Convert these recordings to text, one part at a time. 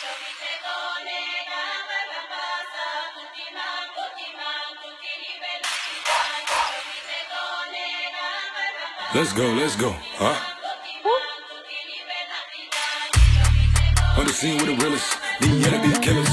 Let's go, huh? On the scene with the realest, the enemy killers.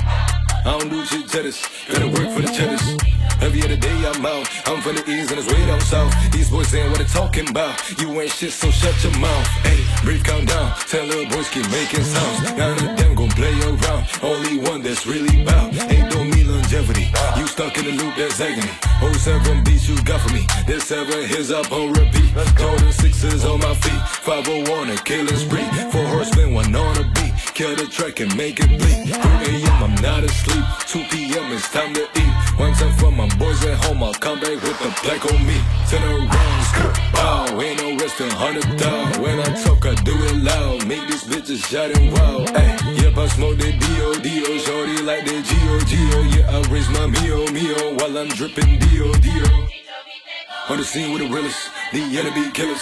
I don't do shit jealous, gotta work for the cheddars. Every other day I'm out, I'm from the east and it's way down south. These boys ain't what they talking about. You ain't shit, so shut your mouth. Hey, brief countdown, tell little boys keep making sounds. None of them gon' play around, only one that's really bout. Ain't no me longevity, you stuck in the loop, that's agony. 07 beats you got for me, this 7 hits up on repeat. Golden sixes on my feet, 501 a killing spree. 4 horsemen, 1 on a beat, kill the track and make it bleed. 3 AM I'm not asleep, 2 PM it's time to eat. One time for my boys at home, I'll come back with the black on me. Turn around, skirt, bow, ain't no rest in 100,000. When I talk, I do it loud, make these bitches shout and wow. Ay, yep, I smoke that D.O.D.O. Shorty like that G.O.G.O. Yeah, I raise my Mio while I'm dripping D.O.D.O. On the scene with the realest, the enemy killers.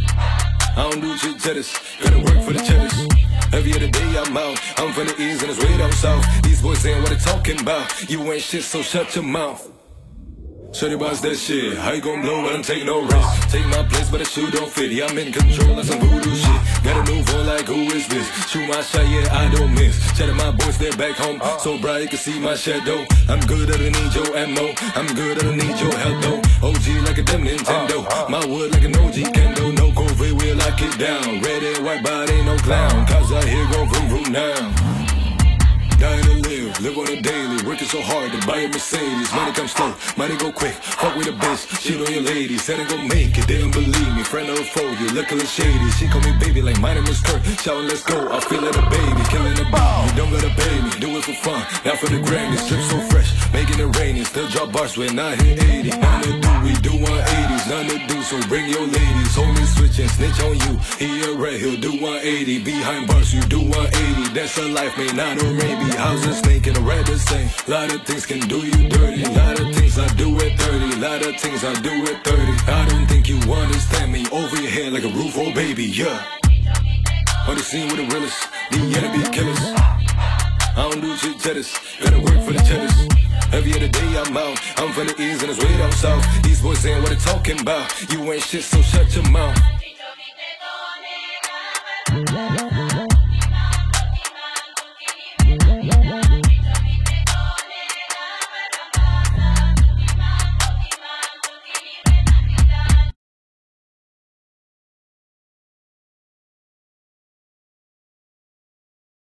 I don't do shit jealous, gotta work for the cheddars. Every other day I'm out, I'm from the east and it's way down south. These boys ain't what they talking about. You ain't shit, so shut your mouth. Shorty boss that shit, how you gon' blow when I take no risk? Take my place but the shoe don't fit, yeah, I'm in control like some voodoo shit. Gotta move on like who is this? Shoot my shot, yeah, I don't miss. Chat my boys, they're back home, so bright you can see my shadow. I'm good, I don't need your ammo, I'm good, I don't need your help though. OG like a damn Nintendo, my wood like an OG Kendo. No COVID, we'll lock it down. Red and white, but ain't no clown, cause I hear go vroom vroom now. Dying to live on a daily, working so hard to buy a Mercedes. Money come slow, money go quick, fuck with a bitch, shit on your lady. Said I gon' make it, they don't believe me, friend or foe, you look a little shady. She call me baby like my name is Kurt, shouting let's go, I feel like a baby, killing the beat. You don't gotta pay me, do it for fun, not for the Grammys. Drip so fresh, making it rain, still drop bars when I hit 80. Nothing to do, we do 180s, nothing to do, so bring your ladies. Homie switch and snitch on you, he a red, he'll do 180. Behind bars, you do 180, that's a life, man, not a maybe. How's a snake and a rabbit same? Lot of things can do you dirty. Lot of things I do at 30. Lot of things I do at 30. I don't think you understand me. Over your head like a roof, oh baby, yeah. On the scene with the realest, the enemy killers. I don't do shit jealous, gotta work for the cheddars. Every other day I'm out, I'm from the east and it's way down south. These boys ain't what they talking about. You ain't shit, so shut your mouth.